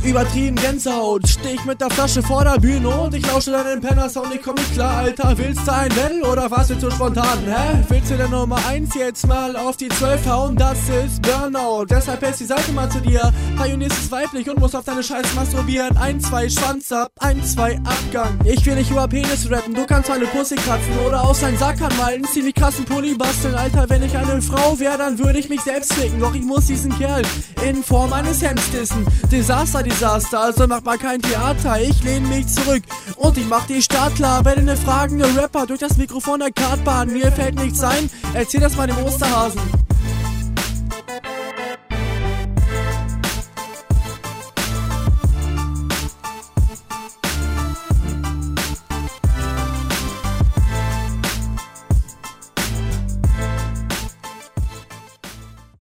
Übertrieben Gänsehaut, steh ich mit der Flasche vor der Bühne und ich lausche deinen Penner-Sound, ich komm nicht klar, Alter. Willst du ein Battle oder was jetzt so spontan, hä? Willst du der Nummer 1 jetzt mal auf die 12 hauen? Das ist Burnout, deshalb hält die Seite mal zu dir. Pionierst es weiblich und musst auf deine Scheiß masturbieren. 1, 2 Schwanz ab, 1, 2 Abgang. Ich will nicht über Penis rappen, du kannst meine Pussy kratzen oder aus deinen Sack anmalen, ziemlich krassen Pulli basteln, Alter. Wenn ich eine Frau wäre, dann würde ich mich selbst ficken, doch ich muss diesen Kerl in Form eines Hemds dissen. Desaster, also mach mal kein Theater. Ich lehne mich zurück und ich mach die Stadt klar. Wenn eine fragende Rapper durch das Mikrofon der Kartbahn, mir fällt nichts ein, erzähl das mal dem Osterhasen.